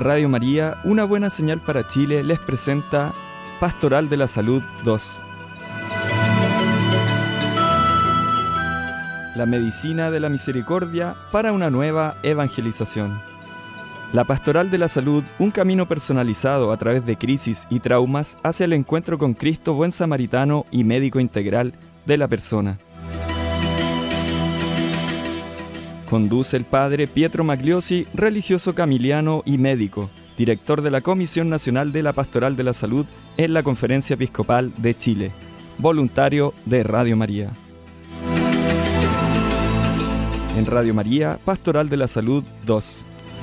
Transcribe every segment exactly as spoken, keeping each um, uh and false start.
Radio María, Una Buena Señal para Chile, les presenta Pastoral de la Salud dos. La medicina de la misericordia para una nueva evangelización. La Pastoral de la Salud, un camino personalizado a través de crisis y traumas hacia el encuentro con Cristo, buen samaritano y médico integral de la persona. Conduce el padre Pietro Magliosi, religioso camiliano y médico, director de la Comisión Nacional de la Pastoral de la Salud en la Conferencia Episcopal de Chile, voluntario de Radio María. En Radio María, Pastoral de la Salud dos.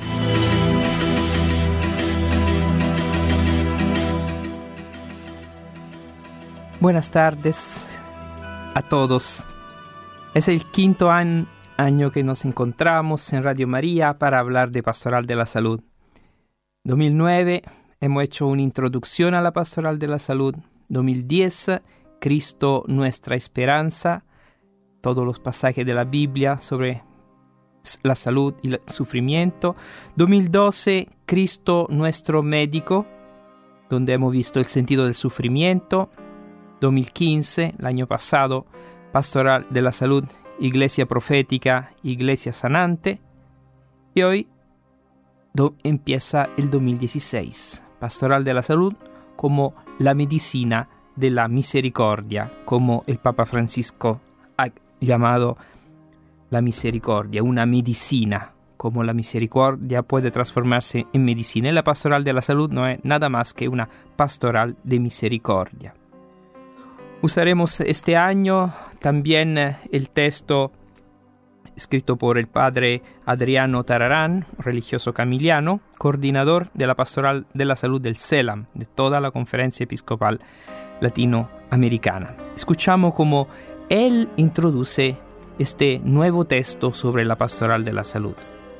Buenas tardes a todos. Es el quinto año año que nos encontramos en Radio María para hablar de Pastoral de la Salud. dos mil nueve hemos hecho una introducción a la Pastoral de la Salud. dos mil diez, Cristo nuestra esperanza, todos los pasajes de la Biblia sobre la salud y el sufrimiento. dos mil doce, Cristo nuestro médico, donde hemos visto el sentido del sufrimiento. dos mil quince, el año pasado, Pastoral de la Salud, Iglesia Profética, Iglesia Sanante. Y hoy do, empieza el dos mil dieciséis, Pastoral de la Salud como la medicina de la misericordia, como el Papa Francisco ha llamado la misericordia, una medicina, como la misericordia puede transformarse en medicina. Y la Pastoral de la Salud no es nada más que una pastoral de misericordia. Usaremos este año también el texto escrito por el padre Adriano Tararán, religioso camiliano, coordinador de la Pastoral de la Salud del CELAM, de toda la Conferencia Episcopal Latinoamericana. Escuchamos cómo él introduce este nuevo texto sobre la Pastoral de la Salud.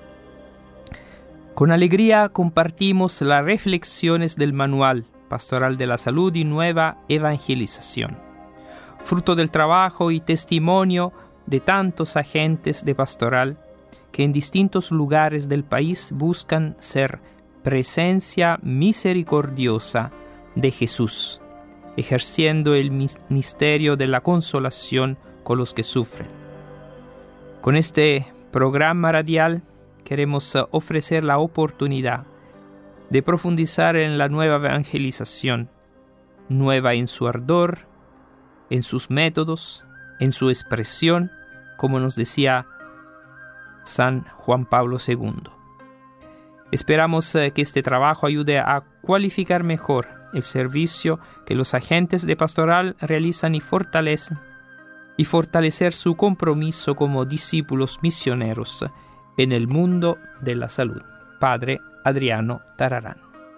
Con alegría compartimos las reflexiones del manual Pastoral de la Salud y Nueva Evangelización, fruto del trabajo y testimonio de tantos agentes de pastoral que en distintos lugares del país buscan ser presencia misericordiosa de Jesús, ejerciendo el misterio de la consolación con los que sufren. Con este programa radial queremos ofrecer la oportunidad de profundizar en la nueva evangelización, nueva en su ardor, en sus métodos, en su expresión, como nos decía San Juan Pablo segundo. Esperamos eh, que este trabajo ayude a cualificar mejor el servicio que los agentes de pastoral realizan y fortalecen, y fortalecer su compromiso como discípulos misioneros en el mundo de la salud. Padre Adriano Tararán.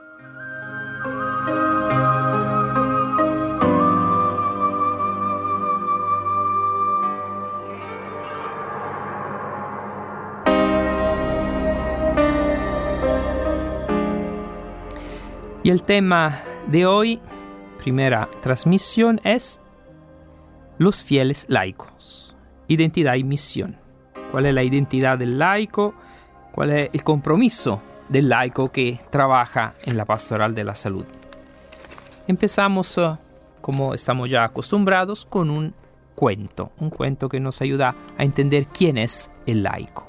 Y el tema de hoy, primera transmisión, es los fieles laicos, identidad y misión. ¿Cuál es la identidad del laico? ¿Cuál es el compromiso del laico que trabaja en la Pastoral de la Salud? Empezamos, uh, como estamos ya acostumbrados, con un cuento, un cuento que nos ayuda a entender quién es el laico.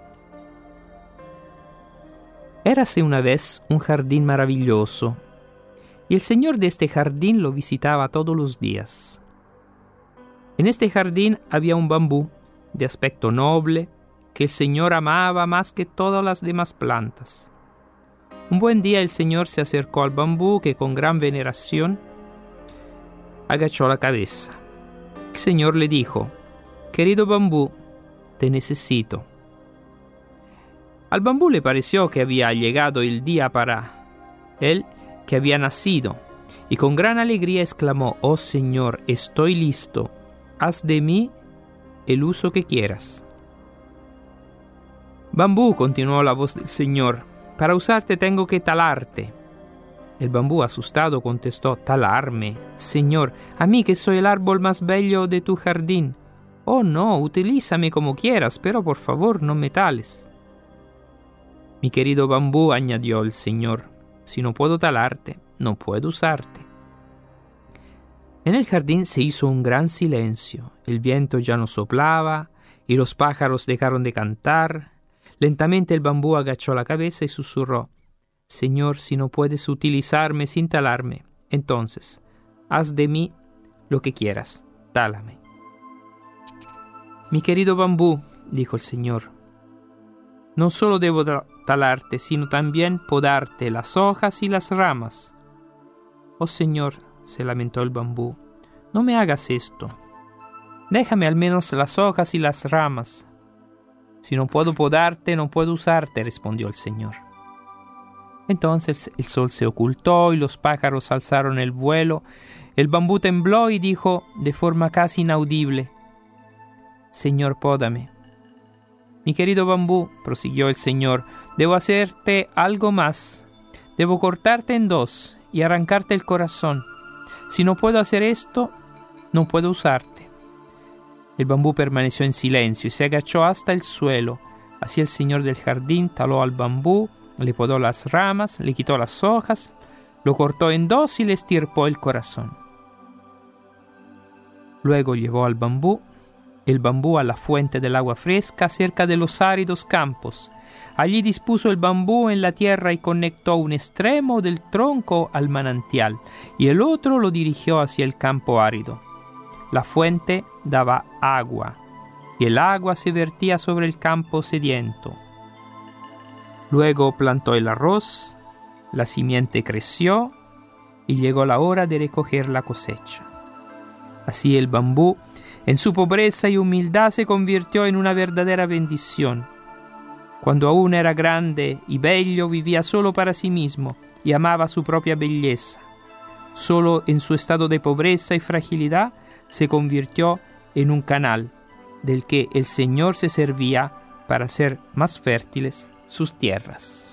Érase una vez un jardín maravilloso, y el señor de este jardín lo visitaba todos los días. En este jardín había un bambú de aspecto noble que el señor amaba más que todas las demás plantas. Un buen día el señor se acercó al bambú que con gran veneración agachó la cabeza. El señor le dijo: «Querido bambú, te necesito». Al bambú le pareció que había llegado el día para él, que había nacido, y con gran alegría exclamó: «Oh Señor, estoy listo, haz de mí el uso que quieras». «Bambú», continuó la voz del Señor, «para usarte tengo que talarte». El bambú, asustado, contestó: «¿Talarme? Señor, a mí que soy el árbol más bello de tu jardín». «Oh no, utilízame como quieras, pero por favor no me tales». «Mi querido bambú», añadió el Señor, si no puedo talarte, no puedo usarte. En el jardín se hizo un gran silencio. El viento ya no soplaba y los pájaros dejaron de cantar. Lentamente el bambú agachó la cabeza y susurró: Señor, si no puedes utilizarme sin talarme, entonces haz de mí lo que quieras, tálame. Mi querido bambú, dijo el Señor, no solo debo talarte, sino también podarte las hojas y las ramas. Oh Señor, se lamentó el bambú, no me hagas esto. Déjame al menos las hojas y las ramas. Si no puedo podarte, no puedo usarte, respondió el Señor. Entonces el sol se ocultó y los pájaros alzaron el vuelo. El bambú tembló y dijo de forma casi inaudible: Señor, pódame. Mi querido bambú, prosiguió el Señor, debo hacerte algo más. Debo cortarte en dos y arrancarte el corazón. Si no puedo hacer esto, no puedo usarte. El bambú permaneció en silencio y se agachó hasta el suelo. Así el Señor del jardín taló al bambú, le podó las ramas, le quitó las hojas, lo cortó en dos y le estirpó el corazón. Luego llevó al bambú, el bambú a la fuente del agua fresca cerca de los áridos campos. Allí dispuso el bambú en la tierra y conectó un extremo del tronco al manantial y el otro lo dirigió hacia el campo árido. La fuente daba agua y el agua se vertía sobre el campo sediento. Luego plantó el arroz, la simiente creció y llegó la hora de recoger la cosecha. Así el bambú, en su pobreza y humildad, se convirtió en una verdadera bendición. Cuando aún era grande y bello, vivía solo para sí mismo y amaba su propia belleza. Solo en su estado de pobreza y fragilidad se convirtió en un canal del que el Señor se servía para hacer más fértiles sus tierras.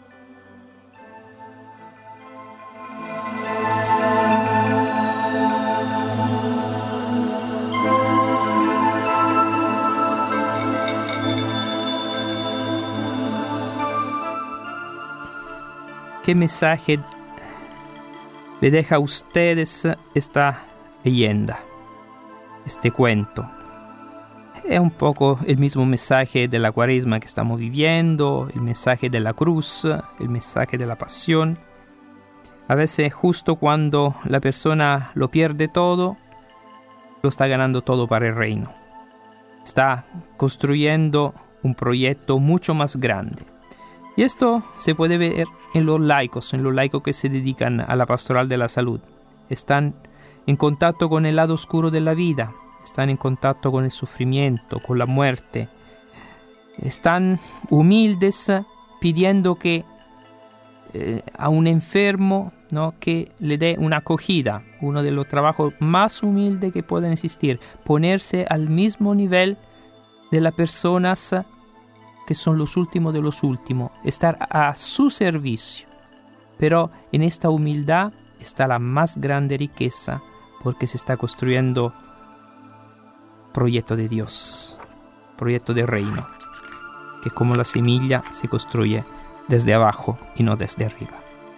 ¿Qué mensaje le deja a ustedes esta leyenda, este cuento? Es un poco el mismo mensaje de la cuaresma que estamos viviendo, el mensaje de la cruz, el mensaje de la pasión. A veces justo cuando la persona lo pierde todo, lo está ganando todo para el reino. Está construyendo un proyecto mucho más grande. Y esto se puede ver en los laicos, en los laicos que se dedican a la pastoral de la salud. Están en contacto con el lado oscuro de la vida, están en contacto con el sufrimiento, con la muerte. Están humildes pidiendo que eh, a un enfermo, ¿no?, que le dé una acogida, uno de los trabajos más humildes que pueden existir, ponerse al mismo nivel de las personas que son los últimos de los últimos, estar a su servicio. Pero en esta humildad está la más grande riqueza, porque se está construyendo proyecto de Dios, proyecto de reino, que como la semilla se construye desde abajo y no desde arriba.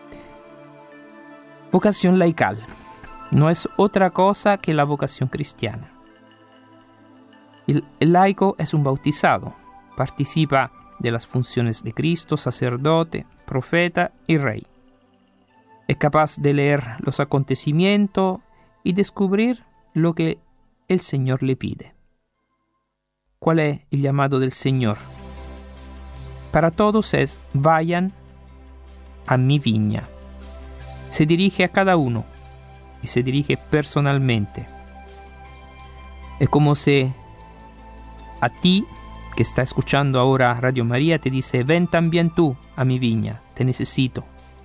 Vocación laical no es otra cosa que la vocación cristiana. El, el laico es un bautizado, participa de las funciones de Cristo, sacerdote, profeta y rey. Es capaz de leer los acontecimientos y descubrir lo que el Señor le pide. ¿Cuál es el llamado del Señor? Para todos es: vayan a mi viña. Se dirige a cada uno y se dirige personalmente. Es como si a ti, que está escuchando ahora Radio María, te dice: ven también tú a mi viña, te necesito.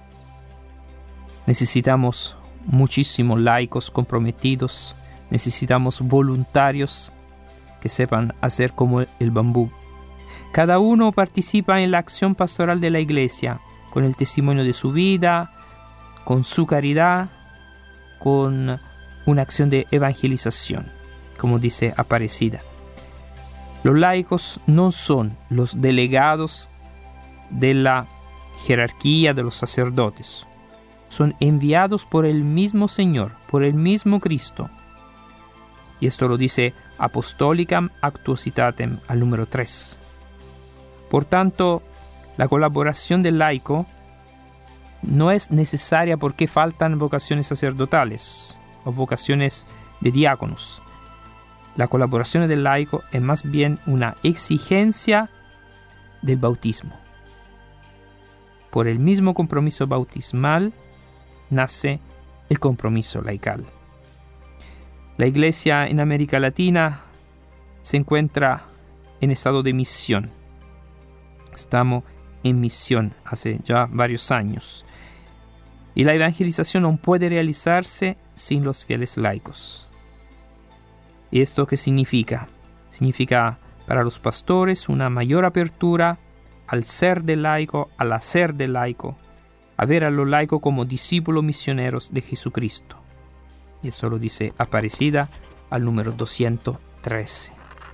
Necesitamos muchísimos laicos comprometidos, necesitamos voluntarios que sepan hacer como el bambú. Cada uno participa en la acción pastoral de la Iglesia, con el testimonio de su vida, con su caridad, con una acción de evangelización, como dice Aparecida. Los laicos no son los delegados de la jerarquía de los sacerdotes. Son enviados por el mismo Señor, por el mismo Cristo. Y esto lo dice Apostolicam Actuositatem al número tres. Por tanto, la colaboración del laico no es necesaria porque faltan vocaciones sacerdotales o vocaciones de diáconos. La colaboración del laico es más bien una exigencia del bautismo. Por el mismo compromiso bautismal nace el compromiso laical. La Iglesia en América Latina se encuentra en estado de misión. Estamos en misión hace ya varios años. Y la evangelización no puede realizarse sin los fieles laicos. ¿Y esto qué significa? Significa para los pastores una mayor apertura al ser del laico, al hacer del laico, a ver a los laicos como discípulos misioneros de Jesucristo. Y eso lo dice Aparecida al número doscientos trece.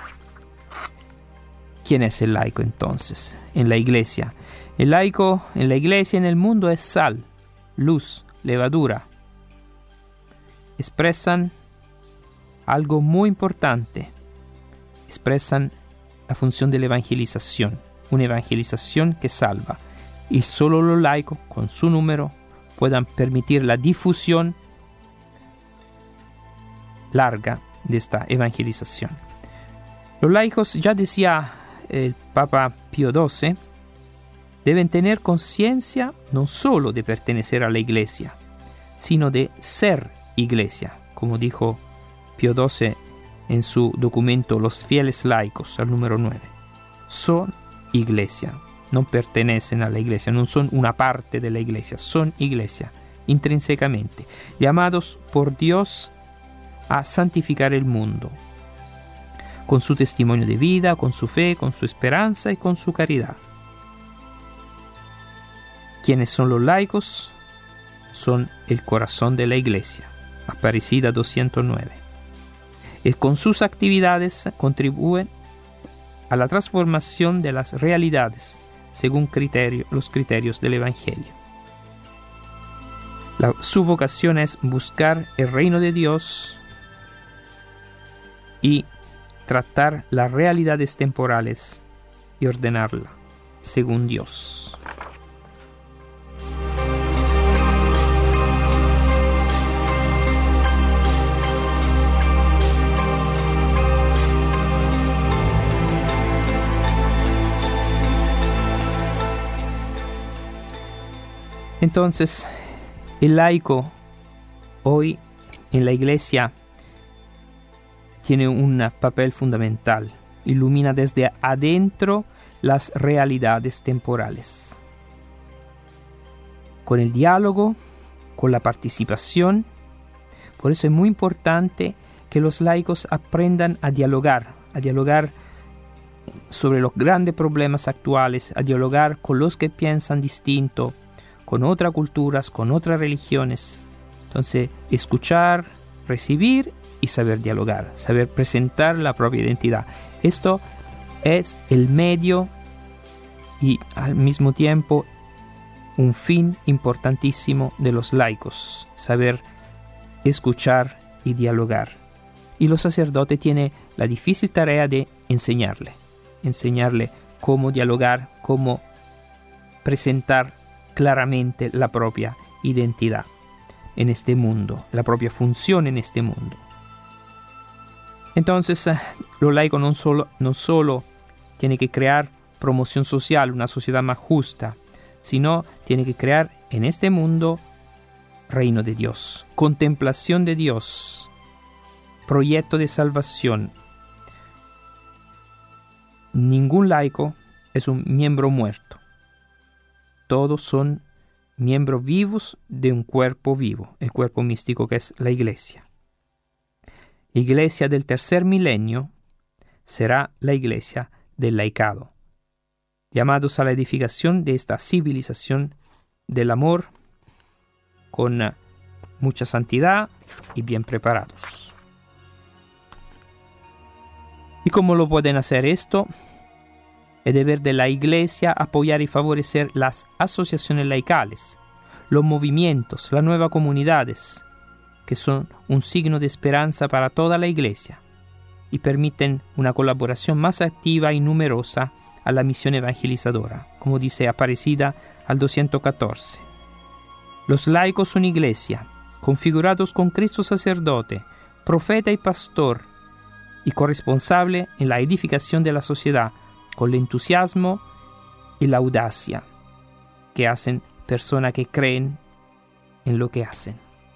¿Quién es el laico entonces en la iglesia? El laico en la iglesia, en el mundo, es sal, luz, levadura. Expresan algo muy importante. Expresan la función de la evangelización, una evangelización que salva. Y solo los laicos, con su número, puedan permitir la difusión larga de esta evangelización. Los laicos, ya decía el Papa Pío doce, deben tener conciencia no solo de pertenecer a la iglesia, sino de ser iglesia, como dijo Pío doce en su documento Los fieles laicos, al número nueve. Son iglesia, no pertenecen a la iglesia, no son una parte de la iglesia, son iglesia, intrínsecamente, llamados por Dios a santificar el mundo, con su testimonio de vida, con su fe, con su esperanza y con su caridad. ¿Quiénes son los laicos? Son el corazón de la iglesia, Aparecida doscientos nueve. Y con sus actividades contribuyen a la transformación de las realidades según criterio, los criterios del Evangelio. La, su vocación es buscar el reino de Dios y tratar las realidades temporales y ordenarla según Dios. Entonces, el laico hoy en la iglesia tiene un papel fundamental. Ilumina desde adentro las realidades temporales. Con el diálogo, con la participación. Por eso es muy importante que los laicos aprendan a dialogar, a dialogar sobre los grandes problemas actuales, a dialogar con los que piensan distinto, con otras culturas, con otras religiones. Entonces, escuchar, recibir y saber dialogar, saber presentar la propia identidad. Esto es el medio y al mismo tiempo un fin importantísimo de los laicos, saber escuchar y dialogar. Y los sacerdotes tienen la difícil tarea de enseñarle, enseñarle cómo dialogar, cómo presentar claramente la propia identidad en este mundo, la propia función en este mundo. Entonces, los laicos no solo, no solo tienen que crear promoción social, una sociedad más justa, sino tienen que crear en este mundo reino de Dios, contemplación de Dios, proyecto de salvación. Ningún laico es un miembro muerto. Todos son miembros vivos de un cuerpo vivo, el cuerpo místico que es la iglesia. Iglesia del tercer milenio será la iglesia del laicado, llamados a la edificación de esta civilización del amor con mucha santidad y bien preparados. ¿Y cómo lo pueden hacer esto? Es deber de la Iglesia apoyar y favorecer las asociaciones laicales, los movimientos, las nuevas comunidades, que son un signo de esperanza para toda la Iglesia y permiten una colaboración más activa y numerosa a la misión evangelizadora, como dice Aparecida al doscientos catorce. Los laicos son Iglesia, configurados con Cristo sacerdote, profeta y pastor, y corresponsable en la edificación de la sociedad, con el entusiasmo y la audacia que hacen personas que creen en lo que hacen.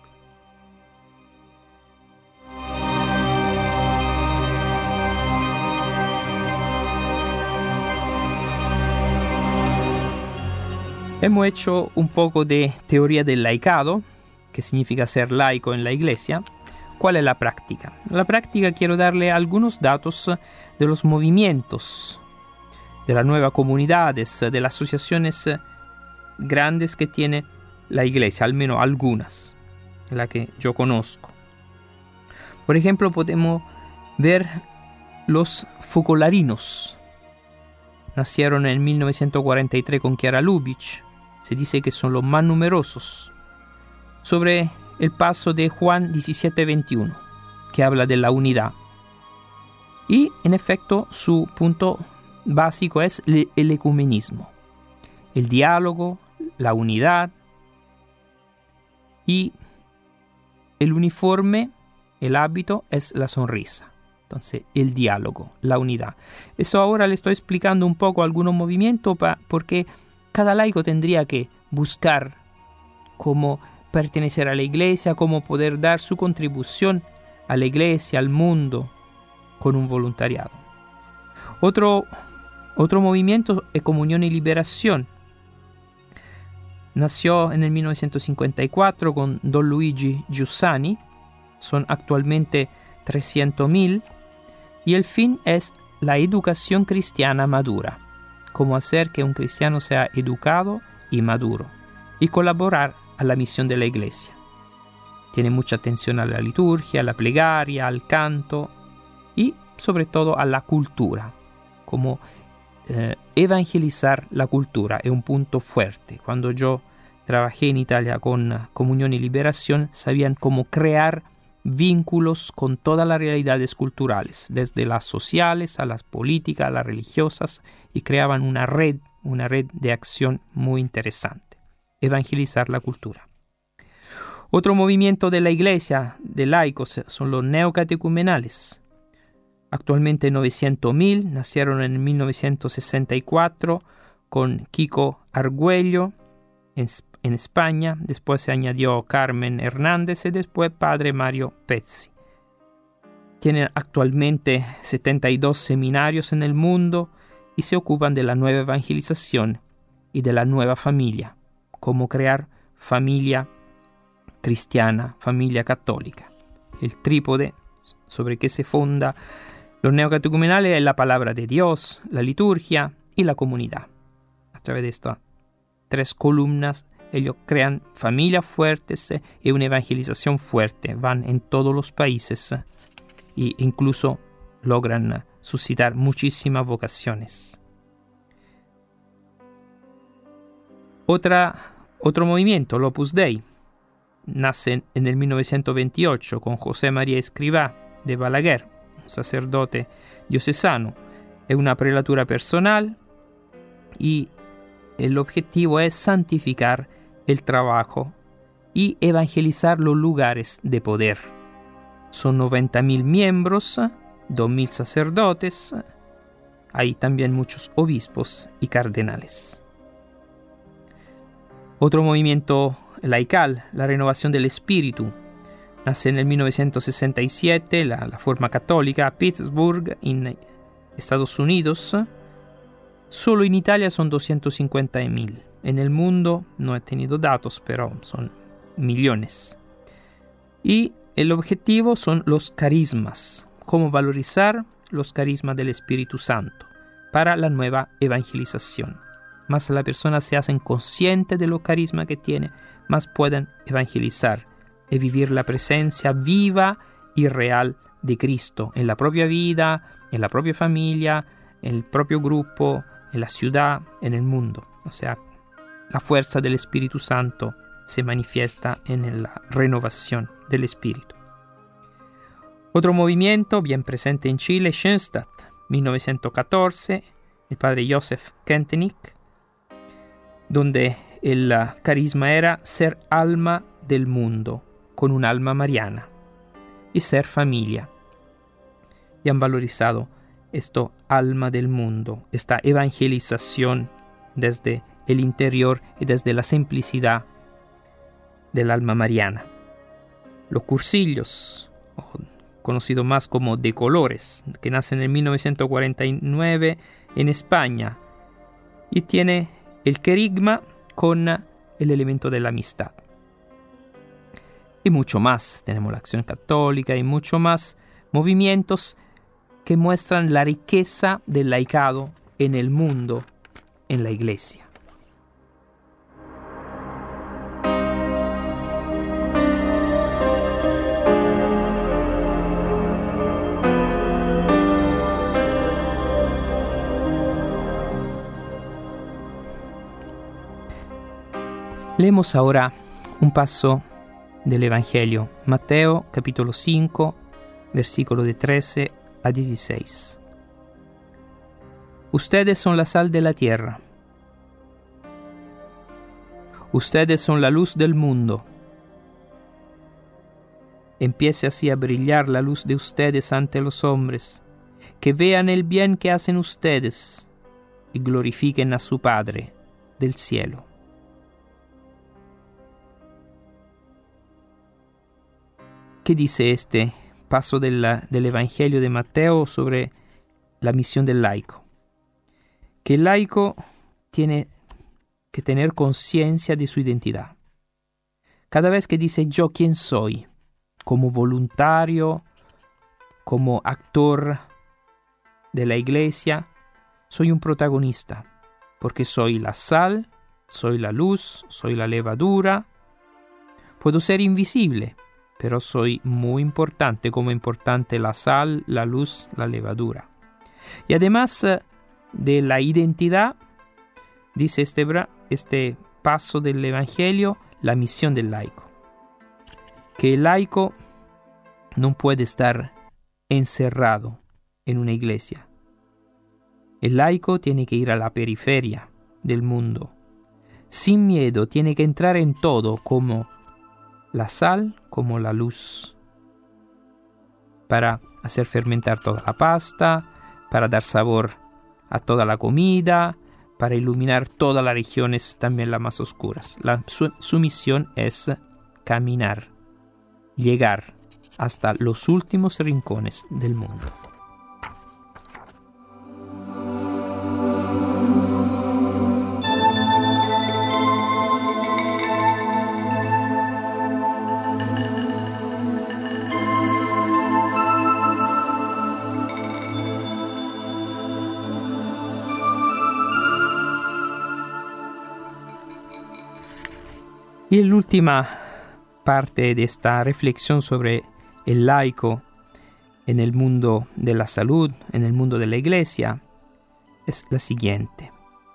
Hemos hecho un poco de teoría del laicado, que significa ser laico en la Iglesia. ¿Cuál es la práctica? La práctica quiero darle algunos datos de los movimientos, de las nuevas comunidades, de las asociaciones grandes que tiene la Iglesia, al menos algunas, las que yo conozco. Por ejemplo, podemos ver los focolarinos. Nacieron en mil novecientos cuarenta y tres con Chiara Lubich. Se dice que son los más numerosos. Sobre el paso de Juan diecisiete veintiuno, que habla de la unidad. Y, en efecto, su punto básico es el ecumenismo, el diálogo, la unidad y el uniforme, el hábito es la sonrisa. Entonces, el diálogo, la unidad. Eso ahora le estoy explicando un poco algunos movimientos pa, porque cada laico tendría que buscar cómo pertenecer a la Iglesia, cómo poder dar su contribución a la Iglesia, al mundo, con un voluntariado. Otro, otro movimiento es Comunión y Liberación. Nació en el mil novecientos cincuenta y cuatro con Don Luigi Giussani. Son actualmente trescientos mil. Y el fin es la educación cristiana madura. Cómo hacer que un cristiano sea educado y maduro. Y colaborar a la misión de la Iglesia. Tiene mucha atención a la liturgia, a la plegaria, al canto y sobre todo a la cultura. Como eh, evangelizar la cultura es un punto fuerte. Cuando yo trabajé en Italia con Comunión y Liberación, sabían cómo crear vínculos con todas las realidades culturales, desde las sociales a las políticas, a las religiosas, y creaban una red, una red de acción muy interesante. Evangelizar la cultura. Otro movimiento de la Iglesia de laicos son los neocatecumenales. Actualmente novecientos mil, nacieron en mil novecientos sesenta y cuatro con Kiko Argüello en, en España, después se añadió Carmen Hernández y después Padre Mario Pezzi. Tienen actualmente setenta y dos seminarios en el mundo y se ocupan de la nueva evangelización y de la nueva familia. Cómo crear familia cristiana, familia católica. El trípode sobre que se funda los neocatecumenales es la palabra de Dios, la liturgia y la comunidad. A través de estas tres columnas, ellos crean familias fuertes y una evangelización fuerte. Van en todos los países e incluso logran suscitar muchísimas vocaciones. Otra Otro movimiento, el Opus Dei, nace en el mil novecientos veintiocho con José María Escrivá de Balaguer, un sacerdote diocesano. Es una prelatura personal y el objetivo es santificar el trabajo y evangelizar los lugares de poder. Son noventa mil miembros, dos mil sacerdotes, hay también muchos obispos y cardenales. Otro movimiento laical, la Renovación del Espíritu, nace en el mil novecientos sesenta y siete, la, la forma católica, Pittsburgh, en Estados Unidos. Solo en Italia son doscientos cincuenta mil. En el mundo no he tenido datos, pero son millones. Y el objetivo son los carismas, cómo valorizar los carismas del Espíritu Santo para la nueva evangelización. Más la persona se hacen consciente de los carismas que tiene, más pueden evangelizar y vivir la presencia viva y real de Cristo en la propia vida, en la propia familia, en el propio grupo en la ciudad, en el mundo. O sea, la fuerza del Espíritu Santo se manifiesta en la renovación del espíritu. Otro movimiento bien presente en Chile, Schoenstatt, mil novecientos catorce, el padre Joseph Kentenich, donde el carisma era ser alma del mundo, con un alma mariana, y ser familia. Y han valorizado esto alma del mundo, esta evangelización desde el interior y desde la simplicidad del alma mariana. Los cursillos, conocido más como de colores, que nacen en mil novecientos cuarenta y nueve en España y tiene el querigma con el elemento de la amistad. Y mucho más, tenemos la Acción Católica y mucho más movimientos que muestran la riqueza del laicado en el mundo, en la Iglesia. Leemos ahora un paso del Evangelio, Mateo capítulo cinco, versículo de trece a dieciséis. Ustedes son la sal de la tierra. Ustedes son la luz del mundo. Empiece así a brillar la luz de ustedes ante los hombres, que vean el bien que hacen ustedes y glorifiquen a su Padre del cielo. ¿Qué dice este paso del, del Evangelio de Mateo sobre la misión del laico? Que el laico tiene que tener conciencia de su identidad. Cada vez que dice yo quién soy, como voluntario, como actor de la iglesia, soy un protagonista, porque soy la sal, soy la luz, soy la levadura. Puedo ser invisible, pero soy muy importante, como importante la sal, la luz, la levadura. Y además de la identidad, dice este, este paso del Evangelio, la misión del laico. Que el laico no puede estar encerrado en una iglesia. El laico tiene que ir a la periferia del mundo. Sin miedo, tiene que entrar en todo, como la sal, como la luz, para hacer fermentar toda la pasta, para dar sabor a toda la comida, para iluminar todas las regiones, también las más oscuras. La, su, su misión es caminar, llegar hasta los últimos rincones del mundo. Y la última parte de esta reflexión sobre el laico en el mundo de la salud, en el mundo de la iglesia, es la siguiente.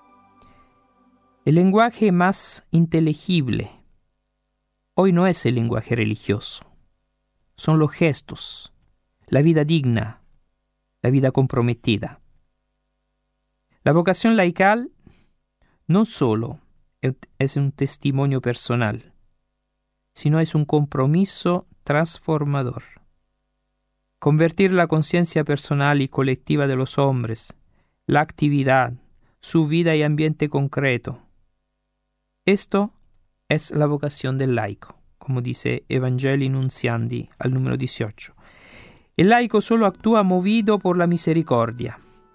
El lenguaje más inteligible hoy no es el lenguaje religioso, son los gestos, la vida digna, la vida comprometida. La vocación laical no solo es un testimonio personal, sino es un compromiso transformador. Convertir la conciencia personal y colectiva de los hombres, la actividad, su vida y ambiente concreto. Esto es la vocación del laico, como dice Evangelii Nuntiandi al número dieciocho. El laico solo actúa movido por la misericordia.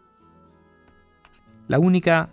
La única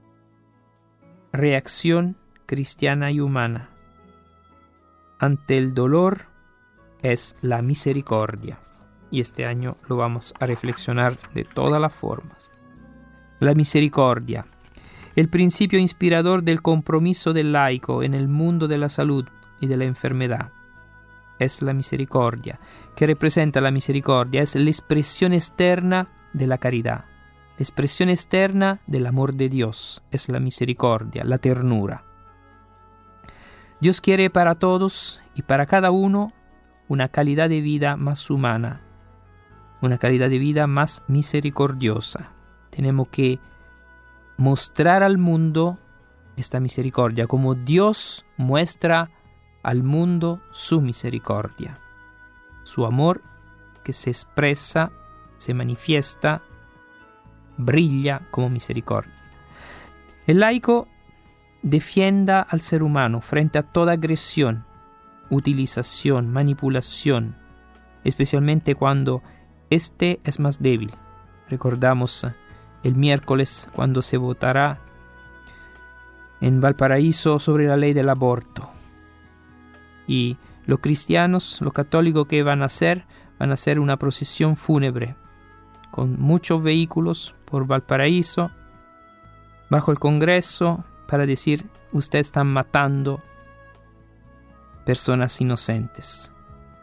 reacción cristiana y humana ante el dolor es la misericordia. Y este año lo vamos a reflexionar de todas las formas. La misericordia, el principio inspirador del compromiso del laico en el mundo de la salud y de la enfermedad. Es la misericordia. ¿Qué representa la misericordia? Es la expresión externa de la caridad. expresión externa del amor de Dios, es la misericordia, la ternura. Dios quiere para todos y para cada uno una calidad de vida más humana, una calidad de vida más misericordiosa. Tenemos que mostrar al mundo esta misericordia, como Dios muestra al mundo su misericordia, su amor que se expresa, se manifiesta, brilla como misericordia. El laico defienda al ser humano frente a toda agresión, utilización, manipulación, especialmente cuando éste es más débil. Recordamos el miércoles cuando se votará en Valparaíso sobre la ley del aborto. Y los cristianos, los católicos, que van a hacer, van a hacer una procesión fúnebre con muchos vehículos por Valparaíso, bajo el Congreso, para decir: ustedes están matando personas inocentes.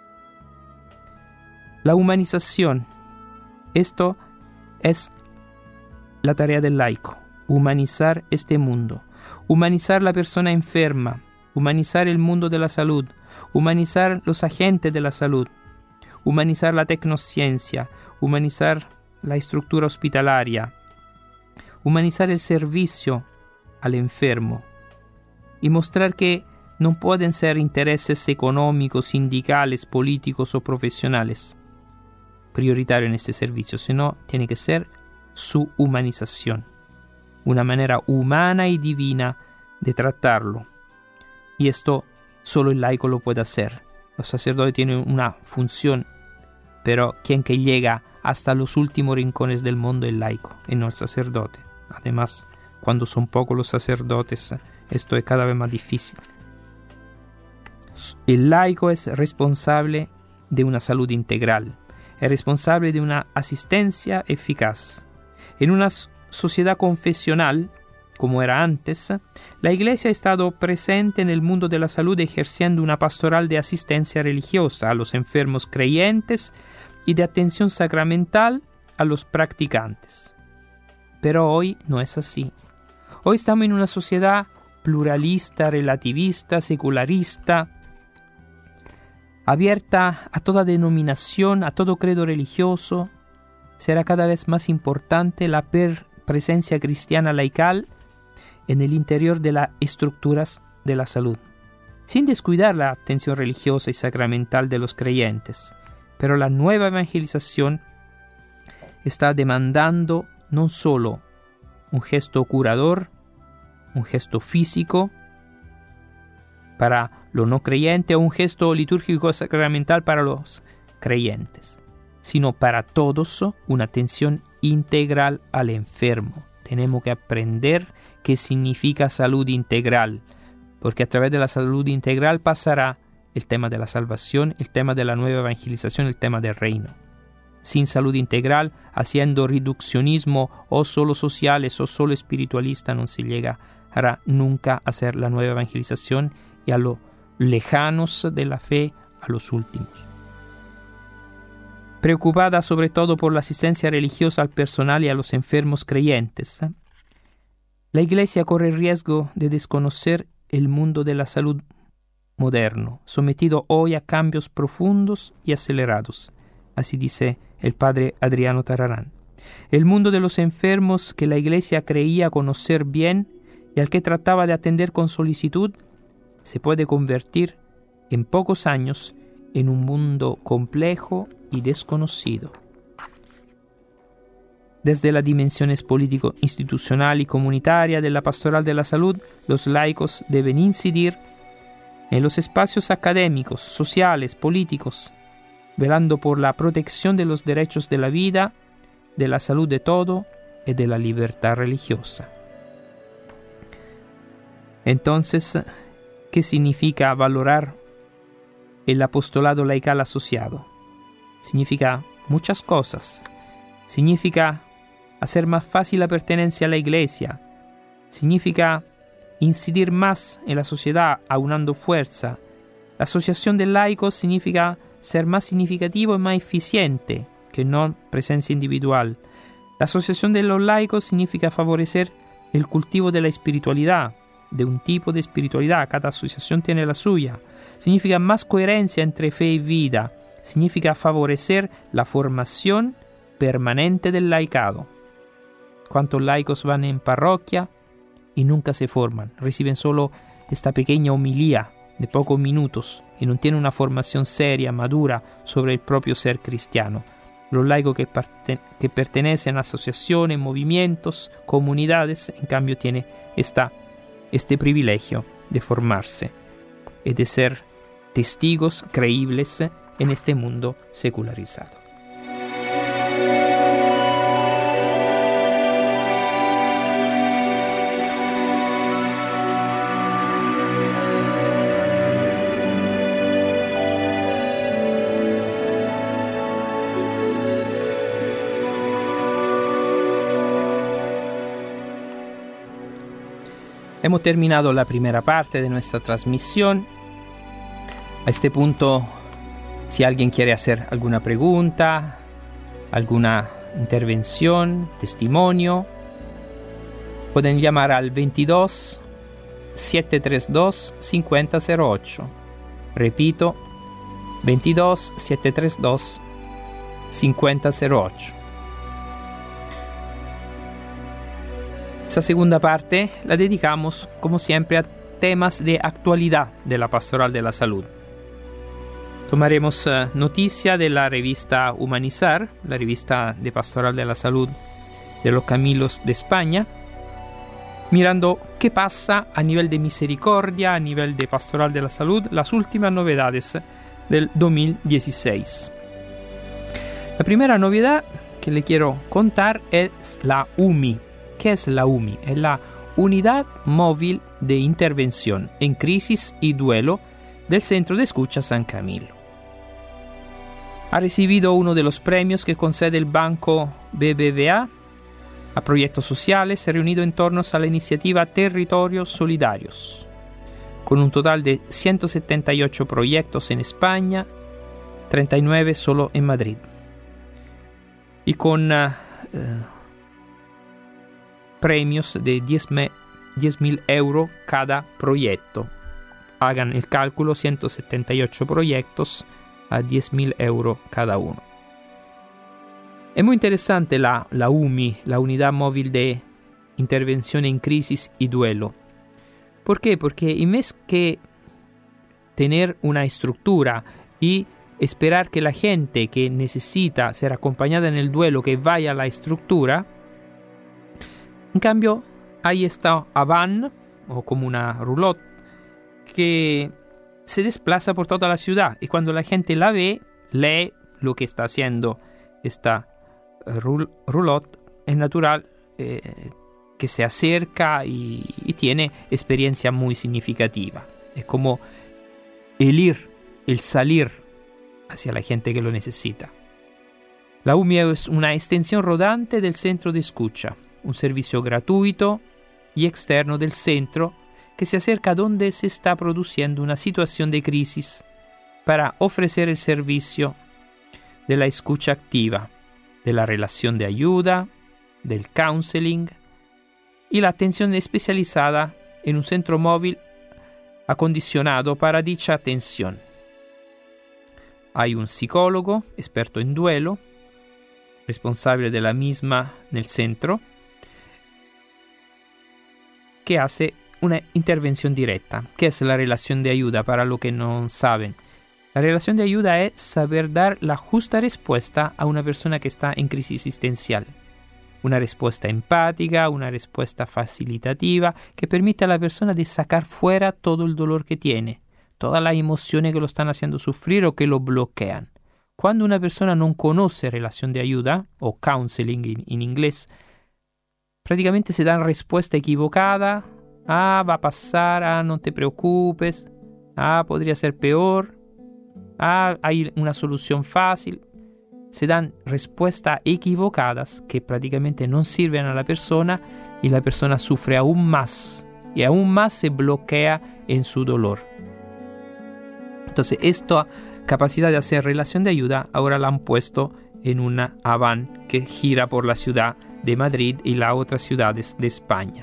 La humanización. Esto es la tarea del laico, humanizar este mundo, humanizar la persona enferma, humanizar el mundo de la salud, humanizar los agentes de la salud, humanizar la tecnociencia, humanizar la estructura hospitalaria, humanizar el servicio al enfermo y mostrar que no pueden ser intereses económicos, sindicales, políticos o profesionales prioritarios en este servicio, sino tiene que ser su humanización, una manera humana y divina de tratarlo. Y esto solo el laico lo puede hacer. Los sacerdotes tienen una función, pero quien que llega hasta los últimos rincones del mundo es el laico y no el sacerdote. Además, cuando son pocos los sacerdotes, esto es cada vez más difícil. El laico es responsable de una salud integral, es responsable de una asistencia eficaz. En una sociedad confesional, como era antes, la Iglesia ha estado presente en el mundo de la salud ejerciendo una pastoral de asistencia religiosa a los enfermos creyentes y de atención sacramental a los practicantes. Pero hoy no es así. Hoy estamos en una sociedad pluralista, relativista, secularista, abierta a toda denominación, a todo credo religioso. Será cada vez más importante la per- presencia cristiana laical en el interior de las estructuras de la salud, sin descuidar la atención religiosa y sacramental de los creyentes. Pero la nueva evangelización está demandando no solo un gesto curador, un gesto físico para los no creyentes o un gesto litúrgico sacramental para los creyentes, sino para todos una atención integral al enfermo. Tenemos que aprender qué significa salud integral, porque a través de la salud integral pasará el tema de la salvación, el tema de la nueva evangelización, el tema del reino. Sin salud integral, haciendo reduccionismo o solo sociales o solo espiritualista, no se llegará nunca a hacer la nueva evangelización y a los lejanos de la fe, a los últimos. Preocupada sobre todo por la asistencia religiosa al personal y a los enfermos creyentes, la Iglesia corre el riesgo de desconocer el mundo de la salud moderno, sometido hoy a cambios profundos y acelerados. Así dice el padre Adriano Tararán. El mundo de los enfermos que la Iglesia creía conocer bien y al que trataba de atender con solicitud, se puede convertir en pocos años en un mundo complejo y desconocido. Desde las dimensiones político, institucional y comunitaria de la pastoral de la salud, los laicos deben incidir en los espacios académicos, sociales, políticos, velando por la protección de los derechos de la vida, de la salud de todo y de la libertad religiosa. Entonces, ¿qué significa valorar el apostolado laical asociado? Significa muchas cosas. Significa hacer más fácil la pertenencia a la Iglesia. Significa incidir más en la sociedad, aunando fuerza. La asociación de laicos significa ser más significativo y más eficiente que no presencia individual. La asociación de los laicos significa favorecer el cultivo de la espiritualidad, de un tipo de espiritualidad. Cada asociación tiene la suya. Significa más coherencia entre fe y vida. Significa favorecer la formación permanente del laicado. ¿Cuántos laicos van en parroquia y nunca se forman? Reciben solo esta pequeña homilía de pocos minutos y no tienen una formación seria, madura sobre el propio ser cristiano. Los laicos que, parte- que pertenecen a asociaciones, movimientos, comunidades, en cambio tienen esta, este privilegio de formarse y de ser testigos creíbles en este mundo secularizado. Hemos terminado la primera parte de nuestra transmisión. A este punto, si alguien quiere hacer alguna pregunta, alguna intervención, testimonio, pueden llamar al veintidós, setecientos treinta y dos, cincuenta cero ocho. Repito, veintidós, setecientos treinta y dos, cincuenta cero ocho. Esta segunda parte la dedicamos, como siempre, a temas de actualidad de la Pastoral de la Salud. Tomaremos uh, noticia de la revista Humanizar, la revista de Pastoral de la Salud de los Camilos de España, mirando qué pasa a nivel de misericordia, a nivel de Pastoral de la Salud, las últimas novedades del dos mil dieciséis. La primera novedad que le quiero contar es la U M I. ¿Qué es la U M I? Es la Unidad Móvil de Intervención en Crisis y Duelo del Centro de Escucha San Camilo. Ha recibido uno de los premios que concede el Banco B B V A a proyectos sociales reunidos en torno a la iniciativa Territorios Solidarios, con un total de ciento setenta y ocho proyectos en España, treinta y nueve solo en Madrid, y con uh, uh, premios de diez mil euros cada proyecto. Hagan el cálculo, ciento setenta y ocho proyectos a diez mil euros cada uno. Es muy interesante la, la U M I, la Unidad Móvil de Intervención en Crisis y Duelo. ¿Por qué? Porque en vez que tener una estructura y esperar que la gente que necesita ser acompañada en el duelo que vaya a la estructura, en cambio, ahí está Avan, o como una roulotte, que se desplaza por toda la ciudad. Y cuando la gente la ve, lee lo que está haciendo esta roulotte, es natural eh, que se acerca y, y tiene experiencia muy significativa. Es como el ir, el salir hacia la gente que lo necesita. La U M I es una extensión rodante del centro de escucha, un servicio gratuito y externo del centro que se acerca a donde se está produciendo una situación de crisis para ofrecer el servicio de la escucha activa, de la relación de ayuda, del counseling y la atención especializada en un centro móvil acondicionado para dicha atención. Hay un psicólogo experto en duelo, responsable de la misma en el centro, que hace una intervención directa. ¿Qué es la relación de ayuda? Para los que no saben, la relación de ayuda es saber dar la justa respuesta a una persona que está en crisis existencial. Una respuesta empática, una respuesta facilitativa que permite a la persona de sacar fuera todo el dolor que tiene, todas las emociones que lo están haciendo sufrir o que lo bloquean. Cuando una persona no conoce relación de ayuda, o counseling en, en inglés, prácticamente se dan respuesta equivocada. Ah, va a pasar, ah, no te preocupes, ah, podría ser peor, ah, hay una solución fácil. Se dan respuestas equivocadas que prácticamente no sirven a la persona y la persona sufre aún más y aún más se bloquea en su dolor. Entonces, esta capacidad de hacer relación de ayuda ahora la han puesto en una Avan que gira por la ciudad de Madrid y las otras ciudades de España.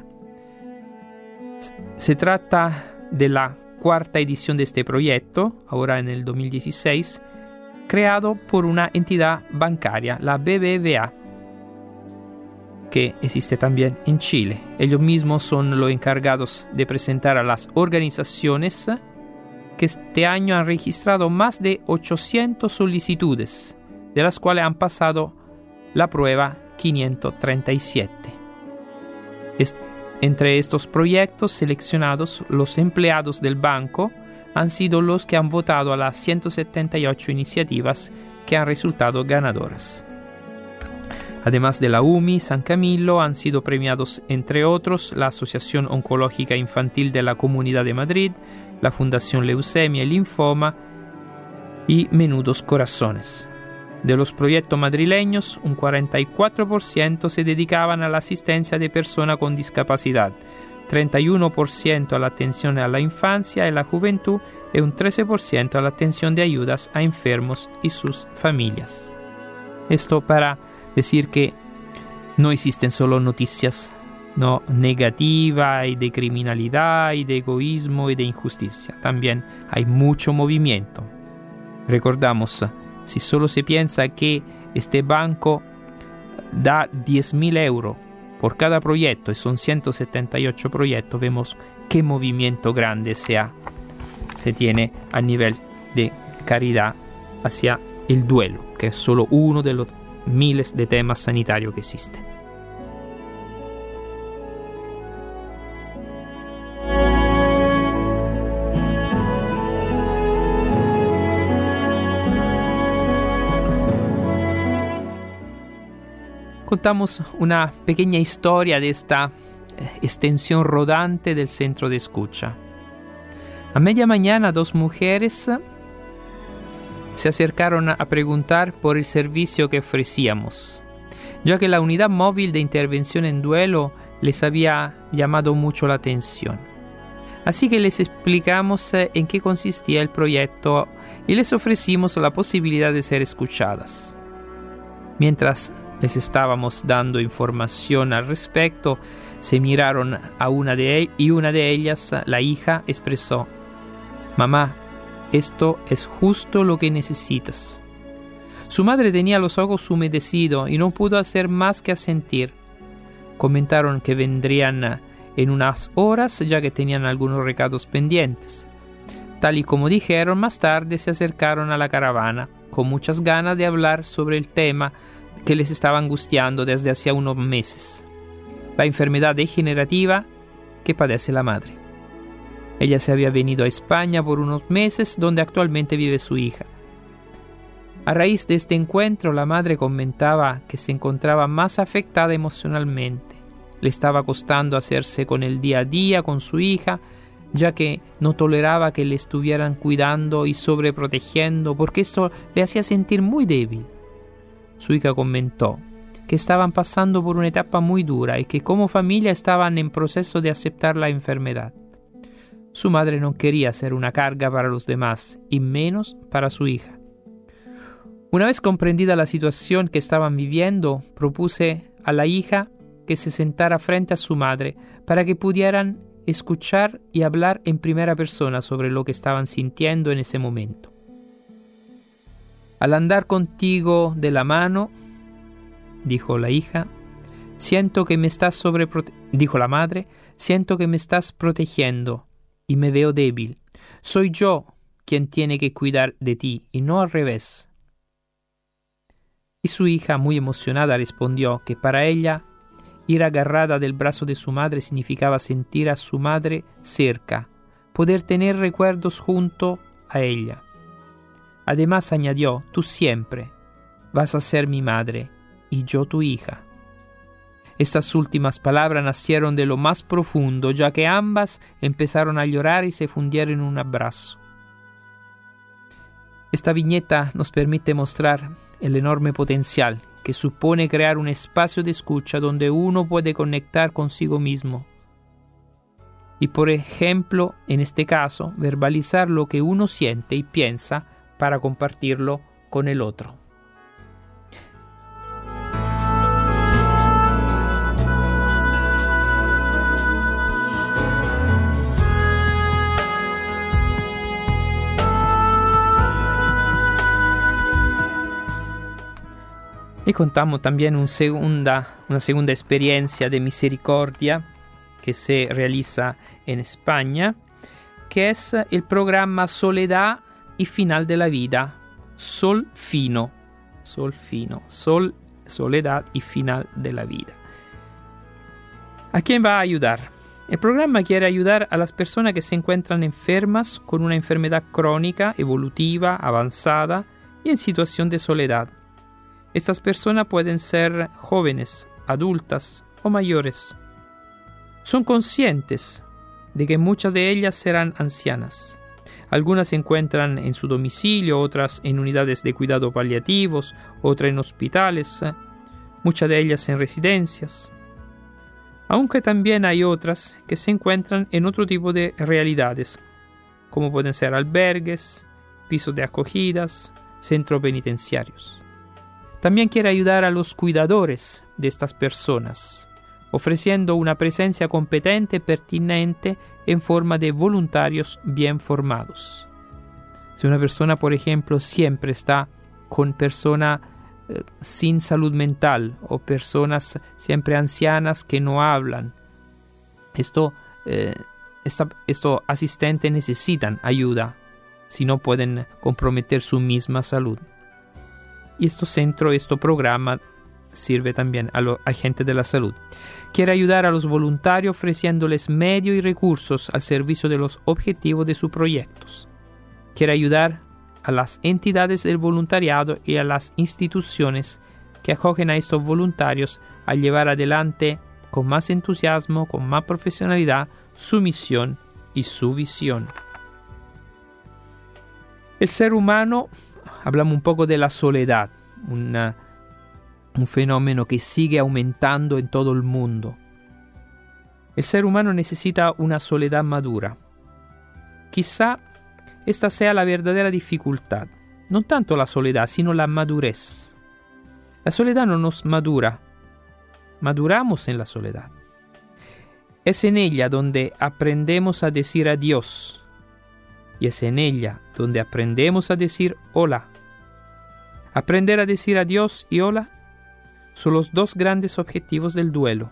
Se trata de la cuarta edición de este proyecto, ahora en el dos mil dieciséis, creado por una entidad bancaria, la B B V A, que existe también en Chile. Ellos mismos son los encargados de presentar a las organizaciones que este año han registrado más de ochocientas solicitudes, de las cuales han pasado la prueba quinientos treinta y siete. Est- entre estos proyectos seleccionados, los empleados del banco han sido los que han votado a las ciento setenta y ocho iniciativas que han resultado ganadoras. Además de la U M I San Camilo, han sido premiados, entre otros, la Asociación Oncológica Infantil de la Comunidad de Madrid, la Fundación Leucemia y Linfoma y Menudos Corazones. De los proyectos madrileños, un cuarenta y cuatro por ciento se dedicaban a la asistencia de personas con discapacidad, treinta y uno por ciento a la atención a la infancia y la juventud y un trece por ciento a la atención de ayudas a enfermos y sus familias. Esto para decir que no existen solo noticias no negativas y de criminalidad y de egoísmo y de injusticia. También hay mucho movimiento. Recordamos, si solo se piensa que este banco da diez mil euros por cada proyecto y son ciento setenta y ocho proyectos, vemos qué movimiento grande se, ha, se tiene a nivel de caridad hacia el duelo, que es solo uno de los miles de temas sanitarios que existen. Contamos una pequeña historia de esta extensión rodante del centro de escucha. A media mañana, dos mujeres se acercaron a preguntar por el servicio que ofrecíamos, ya que la unidad móvil de intervención en duelo les había llamado mucho la atención. Así que les explicamos en qué consistía el proyecto y les ofrecimos la posibilidad de ser escuchadas. Mientras les estábamos dando información al respecto, se miraron a una de ellas y una de ellas, la hija, expresó: «Mamá, esto es justo lo que necesitas». Su madre tenía los ojos humedecidos y no pudo hacer más que asentir. Comentaron que vendrían en unas horas, ya que tenían algunos recados pendientes. Tal y como dijeron, más tarde se acercaron a la caravana, con muchas ganas de hablar sobre el tema que les estaba angustiando desde hacía unos meses: la enfermedad degenerativa que padece la madre. Ella se había venido a España por unos meses, donde actualmente vive su hija. A raíz de este encuentro, la madre comentaba que se encontraba más afectada emocionalmente. Le estaba costando hacerse con el día a día con su hija, ya que no toleraba que le estuvieran cuidando y sobreprotegiendo, porque esto le hacía sentir muy débil. Su hija comentó que estaban pasando por una etapa muy dura y que como familia estaban en proceso de aceptar la enfermedad. Su madre no quería ser una carga para los demás, y menos para su hija. Una vez comprendida la situación que estaban viviendo, propuse a la hija que se sentara frente a su madre para que pudieran escuchar y hablar en primera persona sobre lo que estaban sintiendo en ese momento. «Al andar contigo de la mano», dijo la hija, «siento que me estás sobreprote-», dijo la madre, «siento que me estás protegiendo y me veo débil. Soy yo quien tiene que cuidar de ti y no al revés». Y su hija, muy emocionada, respondió que para ella ir agarrada del brazo de su madre significaba sentir a su madre cerca, poder tener recuerdos junto a ella. Además añadió: «Tú siempre vas a ser mi madre y yo tu hija». Estas últimas palabras nacieron de lo más profundo, ya que ambas empezaron a llorar y se fundieron en un abrazo. Esta viñeta nos permite mostrar el enorme potencial que supone crear un espacio de escucha donde uno puede conectar consigo mismo. Y por ejemplo, en este caso, verbalizar lo que uno siente y piensa para compartirlo con el otro. Y contamos también un segunda, una segunda experiencia de misericordia que se realiza en España, que es el programa Soledad y Final de la Vida, Sol Fino, Sol Fino, Sol, Soledad y Final de la Vida. ¿A quién va a ayudar? El programa quiere ayudar a las personas que se encuentran enfermas con una enfermedad crónica, evolutiva, avanzada y en situación de soledad. Estas personas pueden ser jóvenes, adultas o mayores. Son conscientes de que muchas de ellas serán ancianas. Algunas se encuentran en su domicilio, otras en unidades de cuidado paliativos, otras en hospitales, muchas de ellas en residencias. Aunque también hay otras que se encuentran en otro tipo de realidades, como pueden ser albergues, pisos de acogidas, centros penitenciarios. También quiere ayudar a los cuidadores de estas personas, ofreciendo una presencia competente y pertinente en forma de voluntarios bien formados. Si una persona, por ejemplo, siempre está con personas eh, sin salud mental o personas siempre ancianas que no hablan, esto, eh, esta, estos asistentes necesitan ayuda, si no pueden comprometer su misma salud. Y este centro, este programa sirve también a los agentes de la salud. Quiere ayudar a los voluntarios ofreciéndoles medios y recursos al servicio de los objetivos de sus proyectos. Quiere ayudar a las entidades del voluntariado y a las instituciones que acogen a estos voluntarios a llevar adelante con más entusiasmo, con más profesionalidad, su misión y su visión. El ser humano, hablamos un poco de la soledad, una, un fenómeno que sigue aumentando en todo el mundo. El ser humano necesita una soledad madura. Quizá esta sea la verdadera dificultad, no tanto la soledad, sino la madurez. La soledad no nos madura, maduramos en la soledad. Es en ella donde aprendemos a decir adiós, y es en ella donde aprendemos a decir hola. Aprender a decir adiós y hola son los dos grandes objetivos del duelo.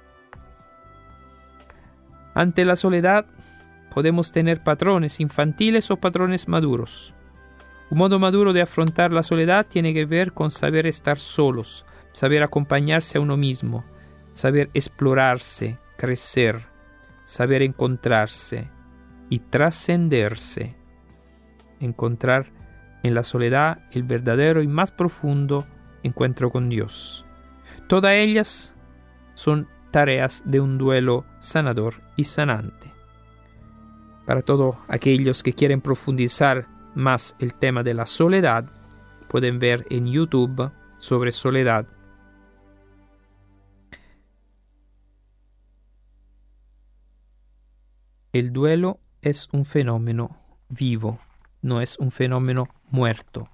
Ante la soledad podemos tener patrones infantiles o patrones maduros. Un modo maduro de afrontar la soledad tiene que ver con saber estar solos, saber acompañarse a uno mismo, saber explorarse, crecer, saber encontrarse y trascenderse. Encontrar en la soledad el verdadero y más profundo encuentro con Dios. Todas ellas son tareas de un duelo sanador y sanante. Para todos aquellos que quieren profundizar más el tema de la soledad, pueden ver en YouTube sobre soledad. El duelo es un fenómeno vivo, no es un fenómeno muerto.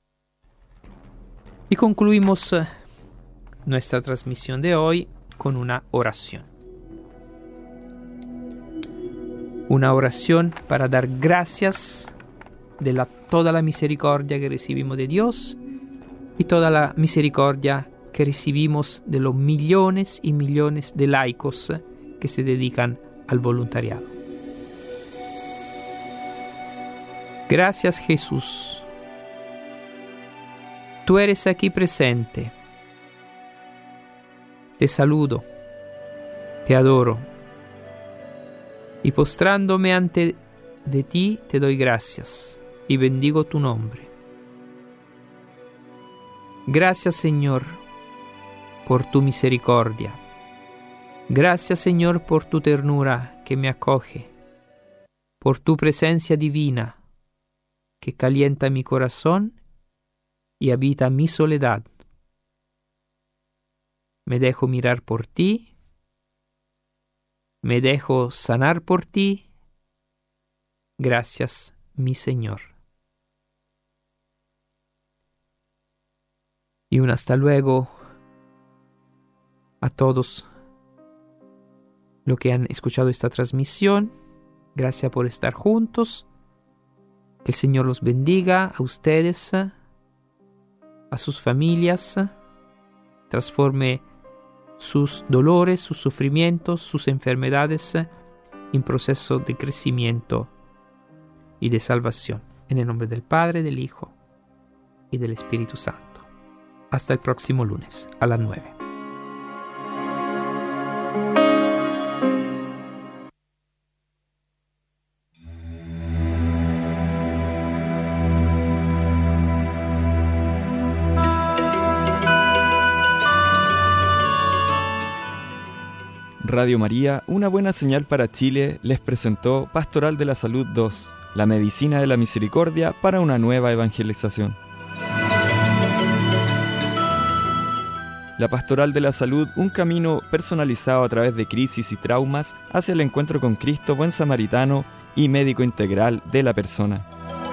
Y concluimos nuestra transmisión de hoy con una oración. Una oración para dar gracias de la, toda la misericordia que recibimos de Dios y toda la misericordia que recibimos de los millones y millones de laicos que se dedican al voluntariado. Gracias, Jesús. Tú eres aquí presente. Te saludo, te adoro, y postrándome ante de ti te doy gracias y bendigo tu nombre. Gracias, Señor, por tu misericordia. Gracias, Señor, por tu ternura que me acoge, por tu presencia divina que calienta mi corazón y habita mi soledad. Me dejo mirar por ti, me dejo sanar por ti. Gracias, mi Señor. Y un hasta luego a todos los que han escuchado esta transmisión. Gracias por estar juntos. Que el Señor los bendiga a ustedes, a sus familias, transforme sus dolores, sus sufrimientos, sus enfermedades en proceso de crecimiento y de salvación. En el nombre del Padre, del Hijo y del Espíritu Santo. Hasta el próximo lunes a las nueve. Radio María, una buena señal para Chile, les presentó Pastoral de la Salud dos, la medicina de la misericordia para una nueva evangelización. La Pastoral de la Salud, un camino personalizado a través de crisis y traumas hacia el encuentro con Cristo, buen samaritano y médico integral de la persona.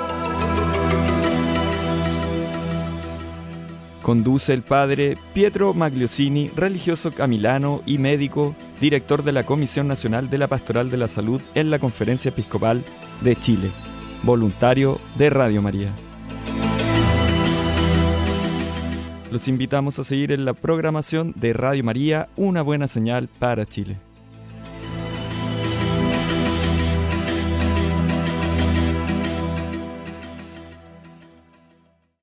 Conduce el padre Pietro Magliosini, religioso camilano y médico, director de la Comisión Nacional de la Pastoral de la Salud en la Conferencia Episcopal de Chile, voluntario de Radio María. Los invitamos a seguir en la programación de Radio María, una buena señal para Chile.